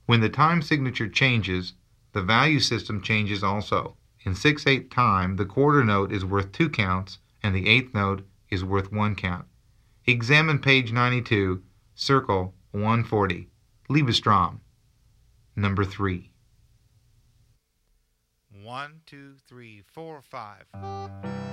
When the time signature changes, the value system changes also. In 6/8 time, the quarter note is worth 2 counts and the eighth note is worth 1 count. Examine page 92, circle 140. Liebestrom. Number 3. 1, 2, 3, 4, 5.